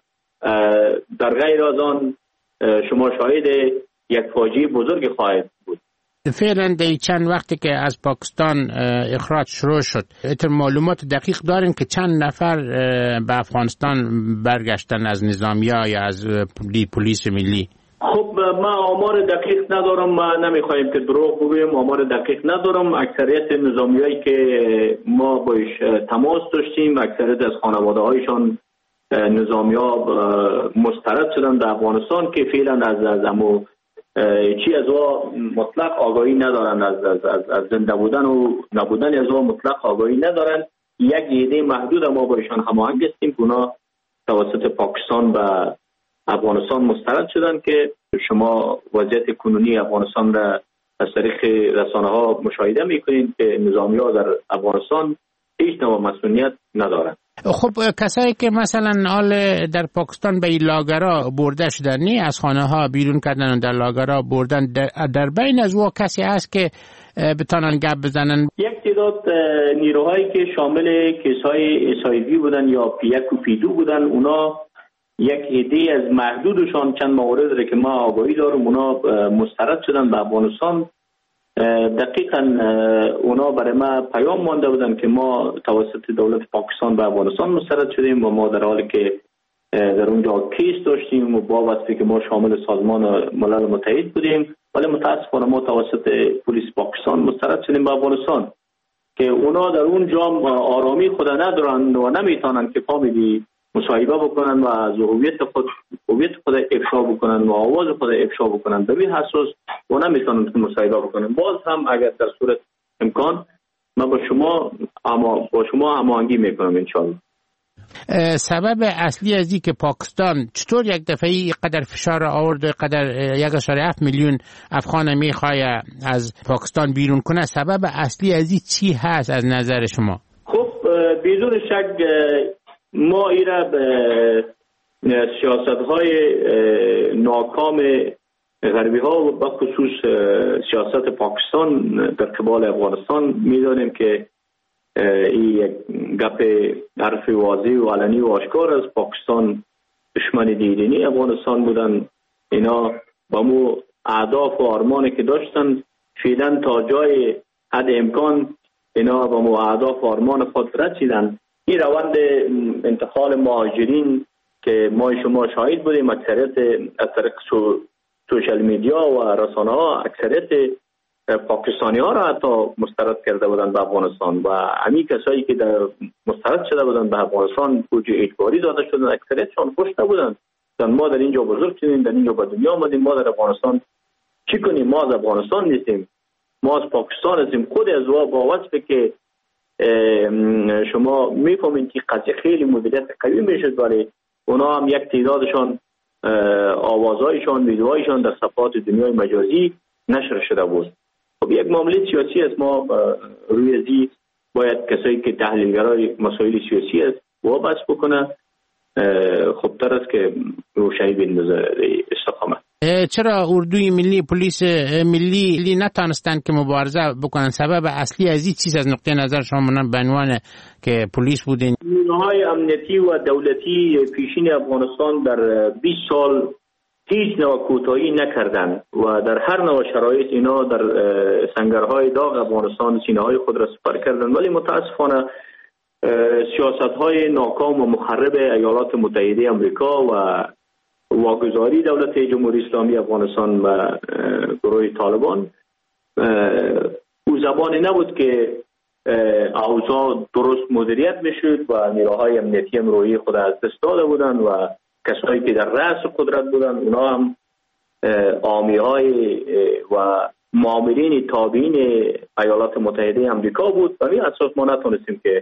S12: در غیر از آن شما شاهد یک فاجعه بزرگ خواهد بود.
S11: فعلا در چند وقتی که از پاکستان اخراج شروع شد اتر معلومات دقیق داریم که چند نفر به افغانستان برگشتن از نظامیه یا از پلیس ملی؟
S12: خب ما آمار دقیق ندارم، ما نمیخوایم که دروغ بگویم، آمار دقیق ندارم. اکثریت نظامیایی که ما باش تماس داشتیم اکثریت از خانواده هایشان نظامی‌ها مسترد شدن در افغانستان که فعلا از از امو چی از او مطلق آگاهی ندارن، از از از, از زنده بودن و نبودن از او مطلق آگاهی ندارن. یک ایده محدود ما با ایشان هماهنگ هستیم که اونا توسط پاکستان و افغانستان مسترد شدن که شما وضعیت کنونی افغانستان را از طریق رسانه‌ها مشاهده می‌کنید که نظامی‌ها در افغانستان هیچ نوع مسئولیت ندارند.
S11: خب کسایی که مثلا حال در پاکستان به این لاگرها برده شدن، نی از خانه ها بیرون کردن و در لاگرها بردن، در, در بین از او کسی هست که بتانن گپ بزنن؟
S12: یک تعداد نیروهایی که شامل کیس‌های اس آی وی بودن یا پی یک و پی دو بودن، اونا یک عده از محدودشان چند مورد را که ما آگاهی داریم اونا مسترد شدن به افغانستان. دقیقاً اونا برای ما پیام مانده بودن که ما توسط دولت پاکستان به افغانستان مسترد شدیم و ما در حالی که در اونجا کیس داشتیم و با وصفی که ما شامل سازمان ملل متحد بودیم، ولی متاسفانه ما توسط پلیس پاکستان مسترد شدیم به افغانستان که اونا در اونجا آرامی خود ندارن و نمیتونن که فامیلی مصاحبه بکنن و از هویت خود هویت خود افشا بکنن و آواز خود افشا بکنن. به این حساس و نمیتونن که مصاحبه بکنن. باز هم اگر در صورت امکان من با شما اما با شما هماهنگی میکنم ان شاءالله.
S11: سبب اصلی از این که پاکستان چطور یک دفعه قدر فشار آورد و قدر یک و هفت میلیون افغان میخواد از پاکستان بیرون کنه، سبب اصلی از این چی هست از نظر شما؟
S12: خب بدون شک ما ایرا به سیاست‌های ناکام غربی ها و به خصوص سیاست پاکستان در قبال افغانستان می‌دانیم که این یک گپ حرف واضح و علنی و آشکار است. پاکستان دشمن دیرینی افغانستان بودن. اینا با مو اهداف و آرمانی که داشتن فعلا تا جای حد امکان اینا با مو اهداف و آرمان خود رسیدن. این روند انتقال مهاجرین که ما شما شاهد بودیم اکثریت از طریق سوشال میدیا و رسانه ها اکثریت پاکستانی ها را حتی مسترد کرده بودند به افغانستان و همین کسایی که در مسترد شده بودند به افغانستان بوجه اجباری داده شدند، اکثریتشان خوش نبودند. ما در اینجا بزرگ شدیم، در اینجا به دنیا آمدیم، ما در افغانستان چی کنیم؟ ما از افغانستان نیستیم، ما از پاکستان هستیم. خود از وا با وصفی که شما میفهمید که قضیه خیلی مدیریت قوی میشد، ولی اونا هم یک تعدادشان آوازهایشان ویدیوهایشان در صفحات دنیای مجازی نشر شده بود. خب یک معامله سیاسی است. ما روی ازی باید کسایی که تحلیلگرای مسائل سیاسی است وابسته بکنه. خب تر است که روشنی بندازه استقامت.
S11: چرا اردوی ملی پلیس ملی نتانستند که مبارزه بکنن؟ سبب اصلی از این چیز از نقطه نظر شما منم به عنوان که پلیس بودین؟
S12: نیروهای امنیتی و دولتی پیشین افغانستان در بیست سال هیچ نوع کوتاهی نکردند و در هر نوع شرایط اینا در سنگرهای داغ افغانستان سینه‌های خود را سپر کردند، ولی متاسفانه سیاست‌های ناکام و مخرب ایالات متحده آمریکا و واگذاری دولت جمهوری اسلامی افغانستان و گروه طالبان او زبانی نبود که اوضاع درست مدیریت میشد و نیروهای امنیتی هم روی خود از دست داده بودند و کسایی که در رأس قدرت بودند اونا هم حامی‌های و مامورین تابعین ایالات متحده آمریکا بود و این اساس ما نتونستیم که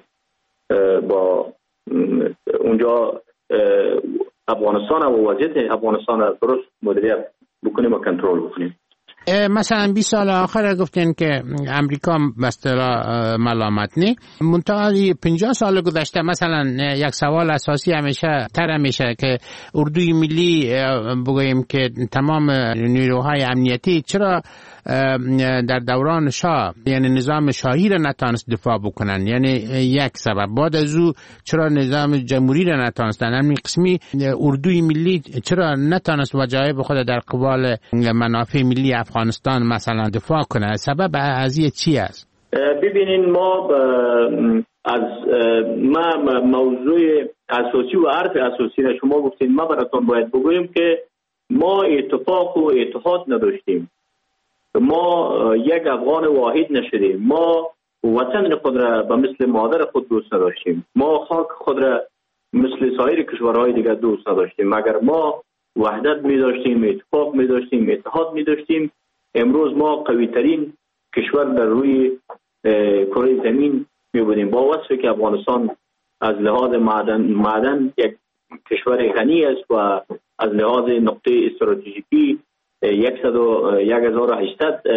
S12: با اونجا افغانستان و وضعیت افغانستان را درست مدیریت بکنیم و کنترل بکنیم.
S11: مثلا بیست سال آخر گفتین که امریکا به اصطلاح ملامت نی، منتها پنجاه سال گذشته مثلا یک سوال اساسی همیشه تر همیشه که اردوی ملی بگوییم که تمام نیروهای امنیتی چرا در دوران شاه یعنی نظام شاهی را نتانست دفاع بکنن؟ یعنی یک سبب. بعد از او چرا نظام جمهوری را نتانستن؟ همین قسمی اردوی ملی چرا نتانست وجایب خود در قبال منافع ملی افغانستان مثلا دفاع کنه؟ سبب از این چی است؟
S12: ببینین ما از ما موضوع اساسی و حرف اساسی را شما گفتین، ما براتون باید بگویم که ما اتفاق و اتحاد نداشتیم، ما یک افغان واحد نشدیم، ما وطن خود را به مثل مادر خود دوست نداشتیم، ما خاک خود را مثل سایر کشورهای دیگر دوست نداشتیم. اگر ما وحدت می داشتیم، اتفاق می داشتیم، اتحاد می داشتیم، امروز ما قوی ترین کشور در روی کره زمین می بودیم. با وصفی که افغانستان از لحاظ معدن معدن یک کشور غنی است و از لحاظ نقطه استراتژیکی یک هزار و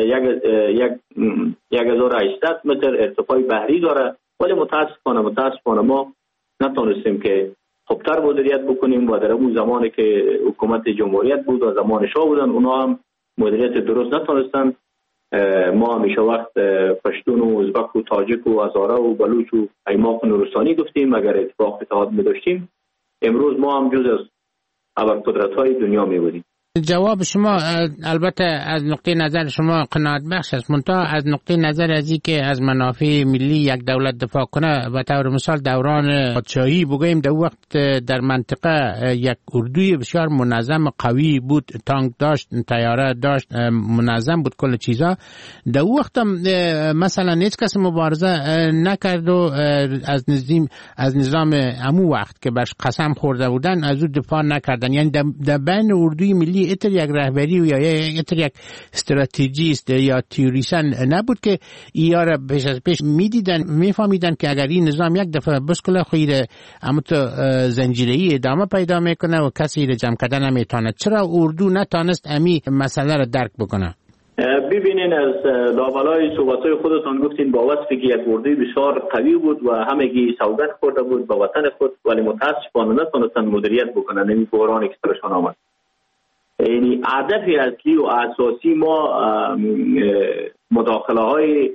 S12: هشتصد متر ارتفاع بحری داره، ولی متاسفانه متاسفانه ما نتونستیم که خوبتر مدیریت بکنیم و در اون زمانی که حکومت جمهوریت بود و زمان شاه بودن اونا هم مدیریت درست نتونستن. ما همیشه وقت پشتون و ازبک و تاجک و هزاره و بلوچ و ایماق و نورستانی گفتیم. اگر اتفاق اتحاد می داشتیم امروز ما هم جز از ابرقدرت‌های دنیا می بودیم.
S11: جواب شما البته از نقطه نظر شما قناعت بخش است، منتها از نقطه نظر از این که از منافع ملی یک دولت دفاع کنه، به طور مثال دوران پادشاهی بگوییم در وقت در منطقه یک اردوی بسیار منظم قوی بود، تانک داشت، طیاره داشت، منظم بود کل چیزا. در وقت مثلا هیچ کس مبارزه نکرد و از نظام از نظام امو وقت که برش قسم خورده بودن از او دفاع نکردن. یعنی در بین اردوی ملی اتر یک رهبری و یا اتر یک استراتژیست یا تیوریسن نبود که اینا را پیش از پیش میدیدن، میفهمیدن که اگر این نظام یک دفعه بسکله خیره اما تو زنجیره‌ای ادامه پیدا میکنه و کسی را جمع کردن نمیتونه. چرا اردو نتانست امی مسئله را درک بکنه؟
S12: ببینین از لابلای صحبت‌های خودتان گفتین با وصفی که یک اردوی بسیار قوی بود و همگی سوگند خورده بود به وطن خود، ولی متاسفانه نتونستن مدیریت بکنن. این بحران اکسترشان آمد. یعنی هدف اصلی و اساسی ما مداخله های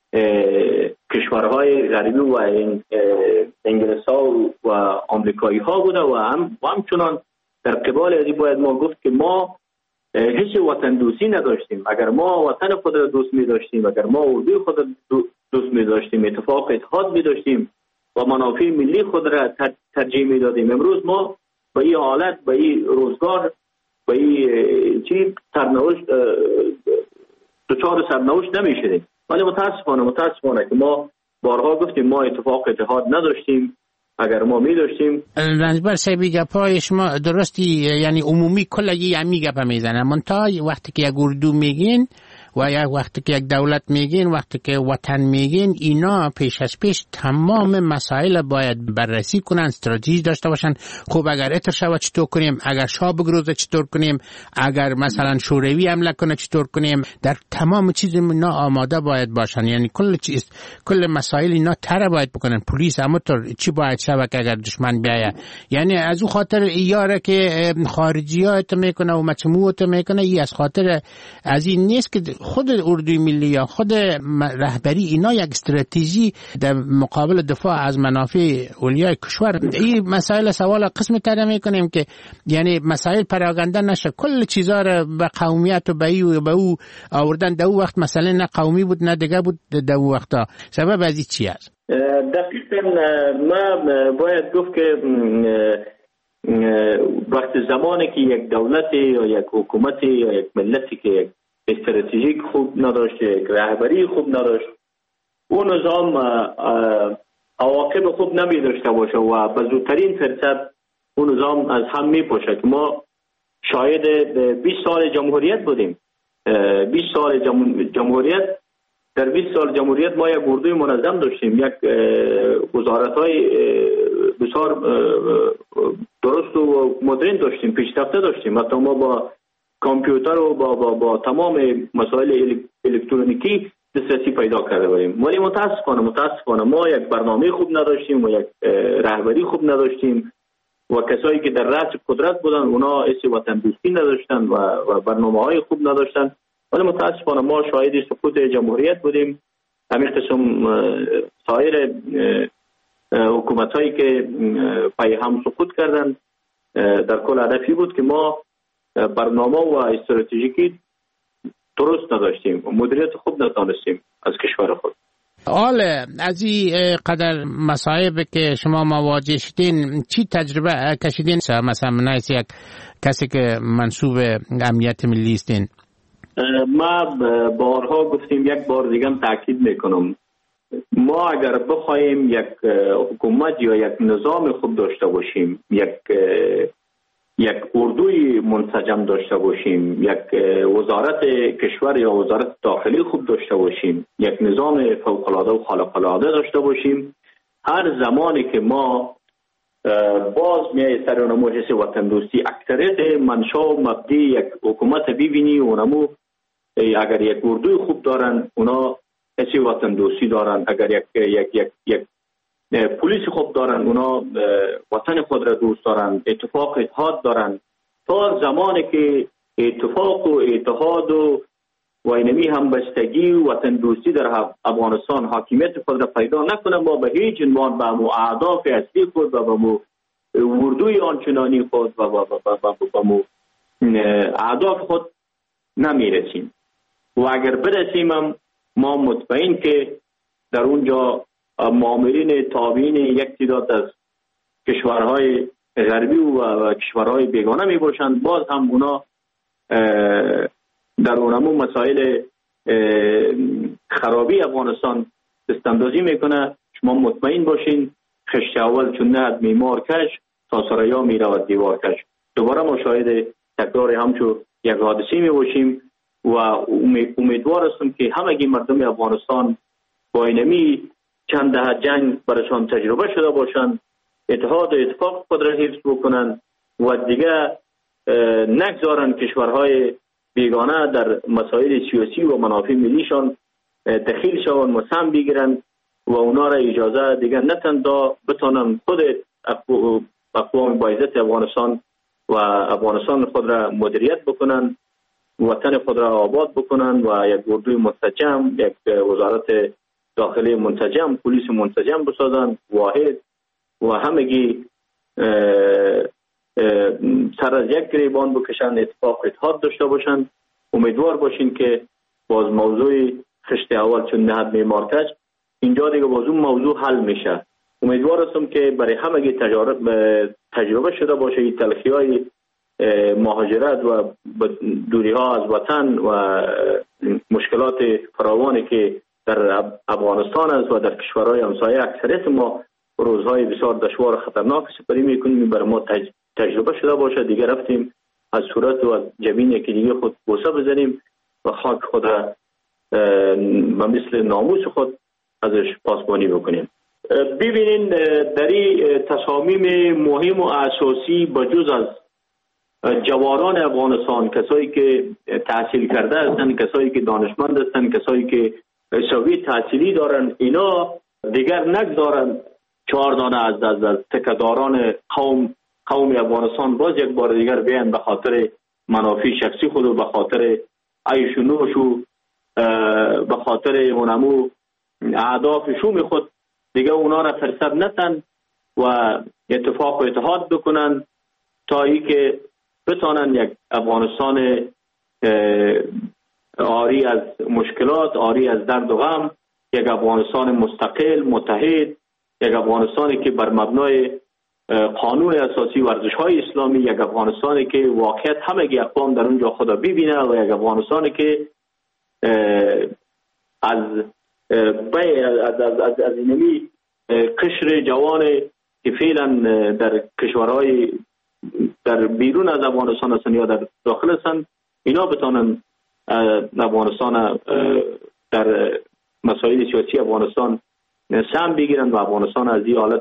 S12: کشورهای غربی و انگلیس ها و آمریکایی ها بوده و هم همچنان در قبال ازی باید ما گفت که ما هیچ وطن دوستی نداشتیم. اگر ما وطن خود را دوست می داشتیم، اگر ما اردوی خود را دوست می داشتیم، اتفاق اتحاد می داشتیم و منافع ملی خود را ترجیح می دادیم، امروز ما با این حالت، با این روزگار، با این چی سرنوشت دچار سرنوشت نمیشدیم. ولی متاسفانه متاسفانه که ما بارها گفتیم ما اتفاق اتحاد نداشتیم. اگر ما می داشتیم
S11: رنجبر صاحبی گپای شما درستی، یعنی عمومی کل یه همی گپ میزنه، منتها وقتی که یک اردو میگین و یا وقتی که یک دولت میگین، وقتی که وطن میگین، اینا پیش از پیش تمام مسائل باید بررسی کنن، استراتژی داشته باشن. خب اگر اتر شود چطور کنیم، اگر شاه بگروزه چطور کنیم، اگر مثلا شوروی حمله کنه چطور کنیم، در تمام چیز اینا آماده باید باشن. یعنی کل چیز، کل مسائل اینا تر باید بکنن. پلیس همونطور چی باید شود که اگر دشمن بیاید. یعنی از او خاطر ایاره که خارجیات میکنه و مجموعات میکنه، ای از خاطر از این نیست که خود اردوی ملی یا خود رهبری اینا یک استراتژی در مقابل دفاع از منافع اولیای کشور. این مسائل سوال قسم تر میکنیم که یعنی مسائل پراگنده نشه، کل چیزا را به قومیت و به ای و به او آوردن. در او وقت مسئله نه قومی بود نه دیگه بود. در او وقتا سبب از این چی است؟
S12: دقیقاً ما باید گفت که وقت زمانی که یک دولت یا یک حکومت یا یک ملتی که یک استراتژیک خوب نداشت، یک رهبری خوب نداشت، اون نظام عواقب خوب نمی داشته باشه و به زودترین فرصت اون نظام از هم می پاشه. که ما شاید بیست سال جمهوریت بودیم. بیست سال جمهوریت در بیست سال جمهوریت ما یک اردوی منظم داشتیم، یک وزارت‌های بسیار درست و مدرن داشتیم، پیشرفته داشتیم. حتی ما با کامپیوتر و با, با, با تمام مسائل الکترونیکی دسترسی پیدا کرده بودیم. ولی متاسفانه متاسفانه ما یک برنامه خوب نداشتیم و یک رهبری خوب نداشتیم و کسایی که در رأس قدرت بودن اونا حس وطن دوستی نداشتن و, و برنامه‌های خوب نداشتن. ولی متاسفانه ما شاهد سقوط جمهوریت بودیم. همین قسم سایر حکومت‌هایی که پای هم سقوط کردن در کل هدفی بود که ما برنامه و استراتژیکی درست نداشتیم و مدیریت خوب نتونستیم از کشور خود.
S11: حال از این قدر مصائب که شما مواجه شدین، چی تجربه کشیدین؟ مثلا نایست یک کسی که منصوب امنیت ملی استین.
S12: ما بارها گفتیم، یک بار دیگه تاکید میکنم، ما اگر بخوایم یک حکومت یا یک نظام خوب داشته باشیم، یک یک اردوی منسجم داشته باشیم، یک وزارت کشور یا وزارت داخلی خوب داشته باشیم، یک نظام فوق‌العاده و خارق‌العاده داشته باشیم، هر زمانی که ما باز میای سر اونمو حس وطن دوستی، اکثریت منشا و مبدی یک حکومت ببینی اونمو اگر یک اردوی خوب دارن اونا حس وطن دوستی دارن، اگر یک یک یک یک پلیس خوب دارن اونا وطن خود را دوست دارن، اتفاق اتحاد دارن. تا زمانی که اتفاق و اتحاد و و اینمی همبستگی و وطن دوستی در افغانستان حاکمیت خود را پیدا نکنه، ما به هیچ عنوان به مو اهداف اصلی خود و به مو اردوی آنچنانی خود و به مو اهداف خود نمیرسیم. و اگر برسیم هم ما مطمئن که در اونجا مؤمرین تابعین یک تعداد از کشورهای غربی و کشورهای بیگانه می باشند، باز هم اونا در اونمو مسائل خرابی افغانستان دستاندازی میکنه. شما مطمئن باشین خشت اول چون نه میمار کش تا سریا میرود دیوار کش. دوباره ما شاهد تکرار همچو یک حادثه می باشیم و امیدوار هستم که همگی مردم افغانستان با اینمی چند دهه جنگ برشان تجربه شده باشند، اتحاد و اتفاق خود را حفظ بکنند و دیگه نگذارن کشورهای بیگانه در مسائل سیاسی و منافع ملیشان دخیل شوند و سهم بگیرند و اونا را اجازه دیگه نتن دا بتانن خود اقوام باعزت افغانستان و افغانستان خود را مدیریت بکنن، وطن خود را آباد بکنن و یک اردوی منسجم، یک وزارت داخلی منسجم، پلیس منسجم بسازن، واحد و همگی سر از یک گریبان بکشن، اتفاق اتحاد داشته باشن. امیدوار باشین که باز موضوع خشت اول چون نهد میمارکش اینجا دیگه باز اون موضوع حل میشه. امیدوار هستم که برای همگی تجربه تجربه شده باشه این تلخی های مهاجرت و دوری ها از وطن و مشکلات فراوانی که در افغانستان است و در کشورهای همسایه اکثریت ما روزهای بسیار دشوار و خطرناک سپری میکنیم. برای ما تج... تجربه شده باشه، دیگه رفتیم از صورت و جبین یکی دیگه خود بوسه بزنیم و خاک خود را و مثل ناموس خود ازش پاسبانی بکنیم. ببینین در این تصامیم مهم و اساسی بجز از جوانان افغانستان، کسایی که تحصیل کرده هستند، کسایی که دانشمند هستند، کسایی که سوی تحصیلی دارن، اینا دیگر نگذارن چهار دانه از از, از تکداران قوم قوم افغانستان باز یک بار دیگر بیان به خاطر منافع شخصی خود و به خاطر عیش و نوش و به خاطر اونمو اهداف شوم خود دیگه اونا را فرصت نتن و اتفاق و اتحاد بکنن تا ای که بتانن یک افغانستان آری از مشکلات، آری از درد و غم، یک افغانستان مستقل، متحد، یک افغانستانی که بر مبنای قانون اساسی ورزش‌های اسلامی، یک افغانستانی که واقعیت همگی اقوام در اونجا خدا ببینه و یک افغانستانی که از بی از از از, از اینمی قشر جوان که فعلا در کشورهای در بیرون از افغانستان هستند یا در داخل هستند، اینا بتانن افغانستان در مسائل سیاسی افغانستان سهم بگیرن و افغانستان از این حالت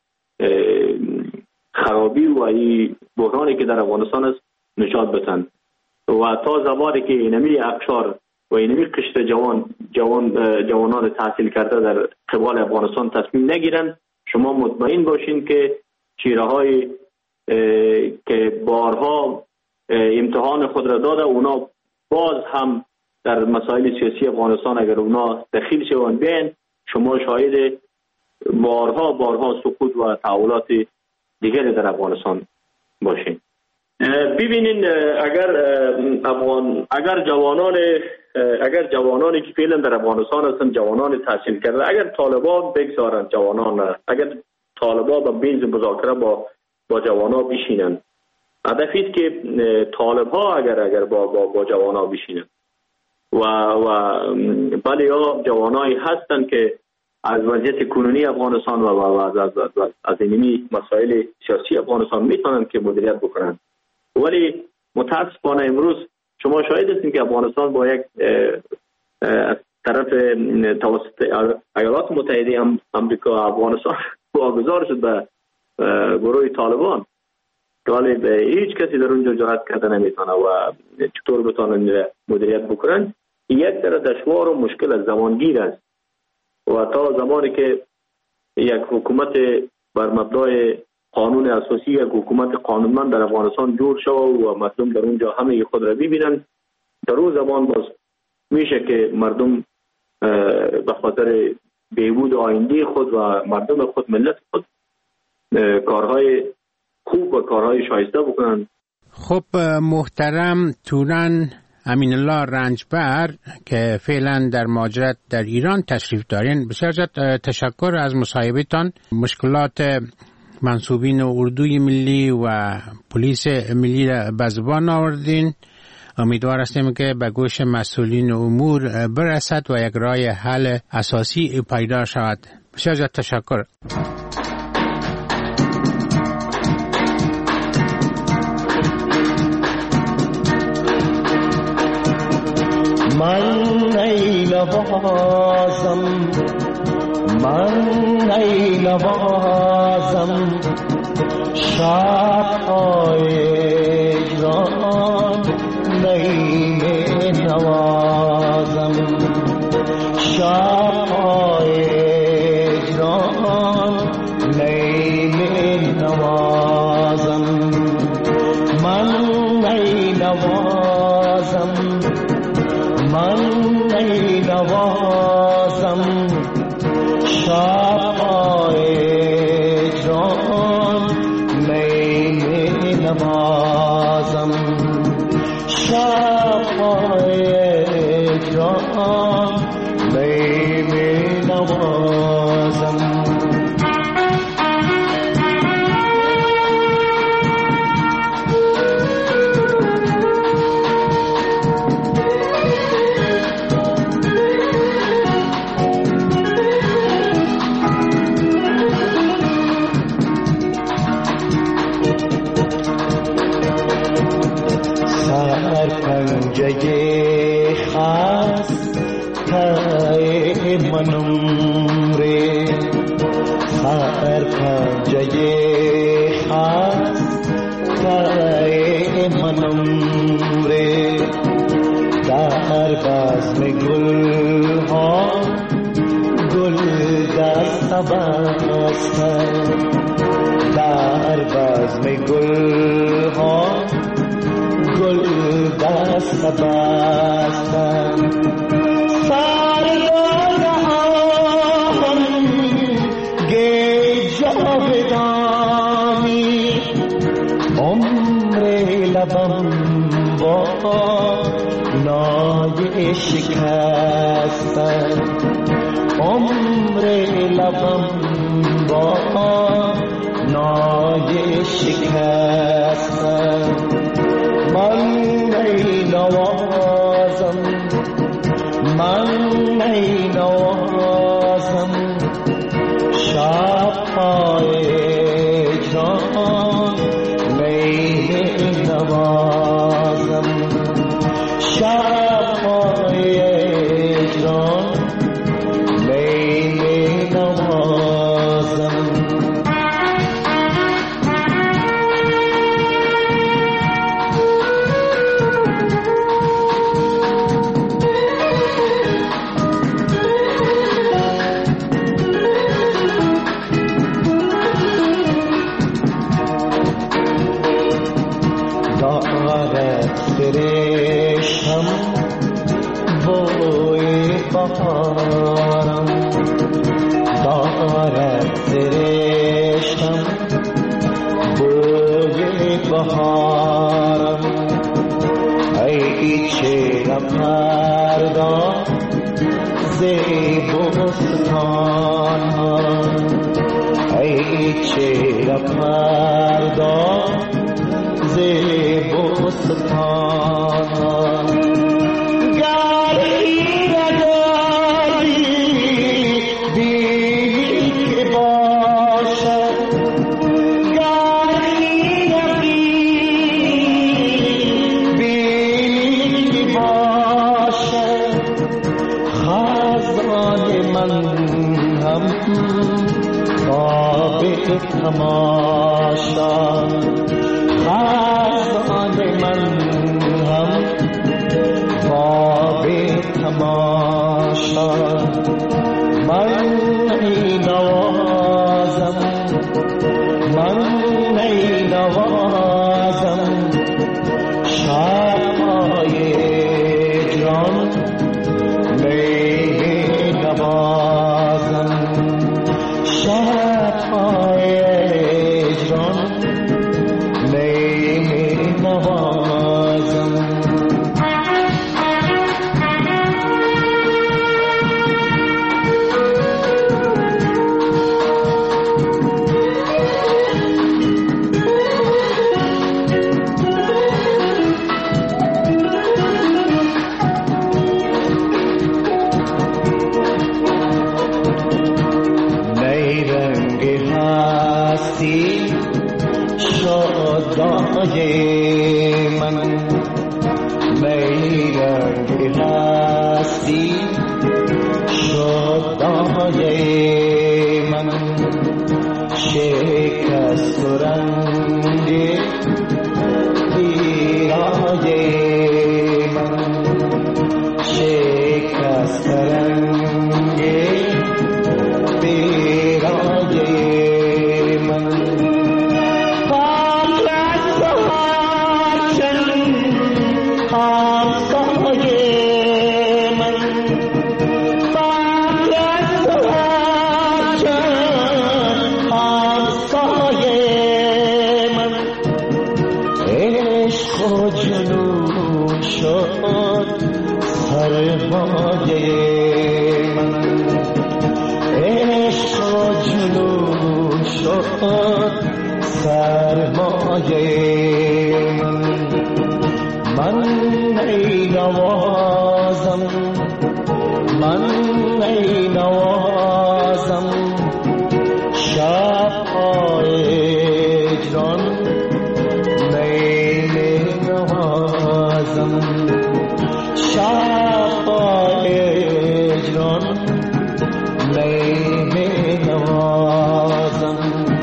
S12: خرابی و این بحرانی که در افغانستان است نجات بدن. و تا زمانی که اینمی اقشار و اینمی قشر جوان جوان جوانان تحصیل کرده در قبال افغانستان تصمیم نگیرن، شما مطمئن باشین که چیره های که بارها امتحان خود را داده اونا باز هم در مسائل سیاسی افغانستان اگر اونا دخیل شوند بین، شما شاهد بارها بارها سقوط و تحولات دیگری در افغانستان باشین. ببینین اگر افغان اگر جوانان اگر جوانانی که فعلا در افغانستان هستند، جوانان تحصیل کرده، اگر طالبان بگذارن جوانان، اگر طالبان با بیز مذاکره با با جوانا بشینن، هدفی است که طالبها اگر اگر با با, با جوانا بشینن و و بله یا جوانایی هستند که از وضعیت کنونی افغانستان و از از از, از اینمی مسائل سیاسی افغانستان میتونن که مدیریت بکنن. ولی متاسفانه امروز شما شاهد هستید که افغانستان با یک از طرف توسط ایالات متحده آمریکا افغانستان واگذار شد به گروه طالبان که ولی به هیچ کسی در اونجا جرأت کرده نمیتونه و چطور بتونن مدیریت بکنن. یک در دشوار و مشکل از زمانگیر است و تا زمانی که یک حکومت بر مبنای قانون اساسی، یک حکومت قانونمند در افغانستان جور شود و مردم در اونجا همه خود را ببینن، در اون زمان باز میشه که مردم به خاطر بهبود آینده خود و مردم خود، ملت خود، کارهای خوب و کارهای شایسته بکنن.
S11: خب محترم توران امین الله رنجبر که فعلا در مهاجرت در ایران تشریف دارین، بسیار زیاد تشکر از مصاحبهتان. مشکلات منصوبین اردوی ملی و پلیس ملی را به زبان آوردین. امیدوار هستیم که به گوش مسئولین امور برسد و یک راه حل اساسی پیدا شود. بسیار زیاد تشکر.
S13: من ای نوازم، من ای نوازم شب‌های اجران، نیم نوازم شب‌های اجران، نیم نوازم من ای نوازم، من ای نوازم شب‌های اجران، نیم نوازم شب‌های اجران، نیم نوازم. پنجه خسته منم ره، سر پنجه خسته منم ره، در بزم گل ها گل دست بستن، در بزم گل ها گل دست بستن، سردار آهم گی جاودانی، عمر لبم با نای شکستن، عمر لبم با نای شکستن. من ای نوازم، من ای نوازم شب‌های اجران، نی نوازم شب‌های اجران، نی نوازم. سرشم بوی بهارم، دارد سرشم بوی بهارم، ای چه پردا زیبستان ها، ای چه پردا زیبستان، گری نداری بی من هم خواب تماشا، خزان من هم خواب تماشا. من ای نوازم، من ای نوازم شب‌های جان، می نوازم شب‌های جان، می نوازم. من میرنگ هستی شدای من، شکست و رنگ پیرای من، شکست رنگ پیرای من. سرمایه من، من ای نوازم، من ای نوازم شب‌های جان، می نوازم شب‌های جان، می نوازم.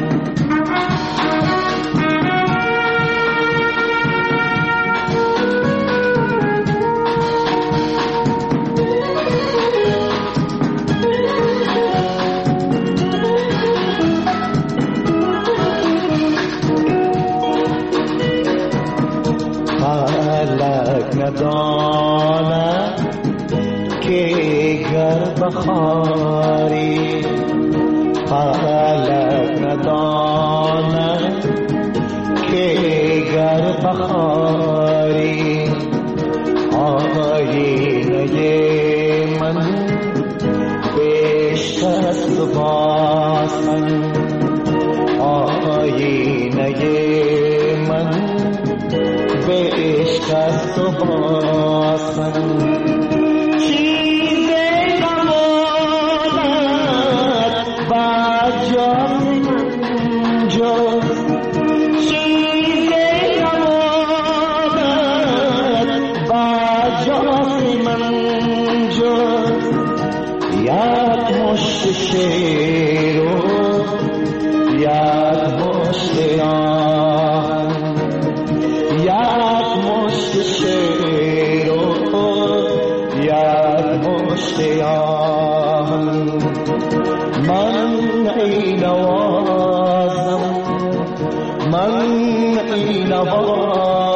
S13: نداند که گر بخاری، فلک نداند که گر بخاری، آینه من بشکست باسن، آینه من بشکست و باسن. چیز نماند بر جان من جز، چیز نماند بر جان من جز، یک مشت شیر و یک مشت آهن، یک مشت شیر و یک مشت آهن. من ای نوازم، من ای نوازم